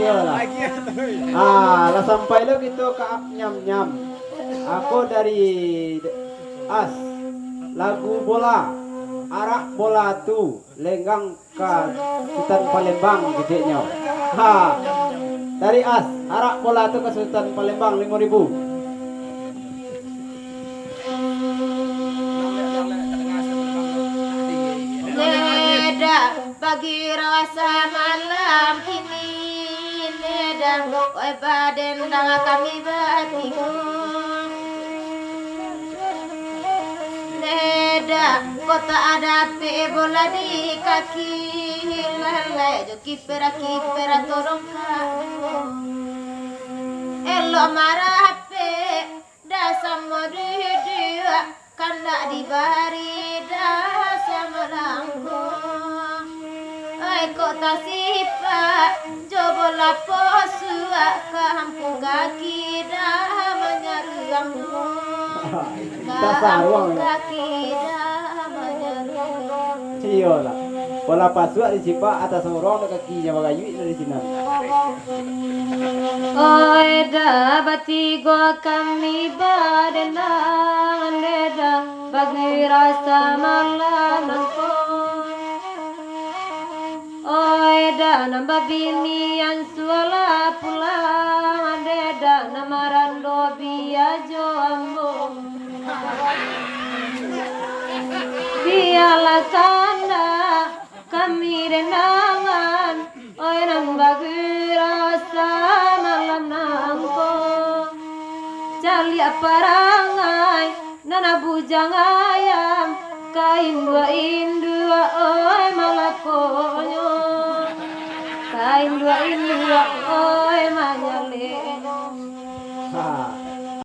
Iya lah. Lah sampai lo gitu ke nyam-nyam. Aku dari As lagu bola arak bola tu lenggang ke Sultan Palembang gedenya. Dari As arak bola tu ke Sultan Palembang 5.000. Neda bagi rasa malam ini neda oi baden dang kami batiku neda kota ada pe bola di kaki lalai jo kipera torong kamu elo marah pe dasam dia kanda di bari dasam langko ai kota sipa jobo lapo sua kampung kaki dah menyaruang kampung kaki dah menyaruang Iya lah. Bola pasua di sipa atas orang kakinya bagayu dari sini. Oi da bati gua kami badenang neda bagi rasa malam Oi da nambah binian suala pulang neda namarando biajo ambo biarlah tanda kami renangan oi nan bagi rasa malam nangko cali aparangai nana bujang ayam kain dua indua oi malakonyo kain dua indua oi manyale